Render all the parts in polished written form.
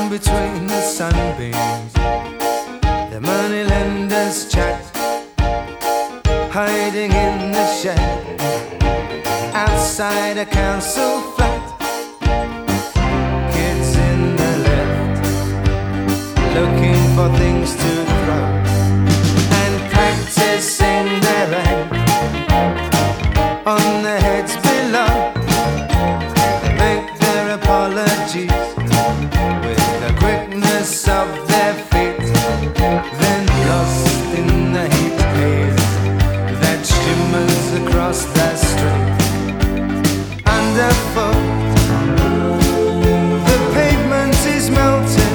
between the sunbeams, the money lenders chat, hiding in the shed outside a council flat. Kids in the lift looking for things to throw and practicing their aim on the heads below. They make their apologies with the quickness of their feet, then lost in the heat haze that shimmers across the street. Underfoot, the pavement is melting,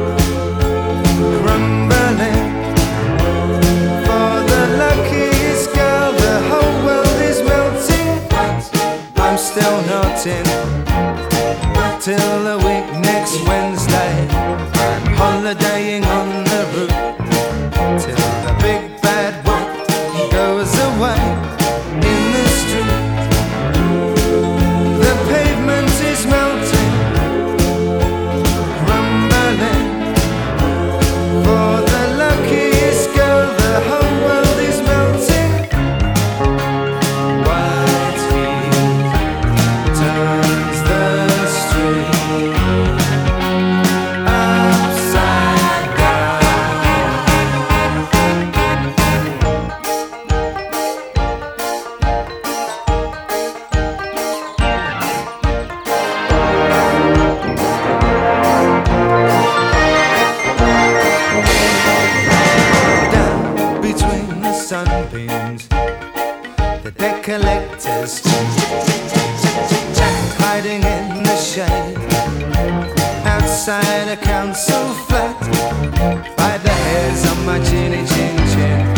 crumbling. For the luckiest girl, the whole world is melting, but I'm still not in. Till the week next Wednesday, I'm holidaying on the route, till the big bad wolf goes away in the street. The pavement is melting, crumbling. For the luckiest girl, the whole world is melting. White heat turns the street upside down. Down between the sunbeams, the debt collectors hiding in the shade outside a council flat by the hairs on my chinny chin chin.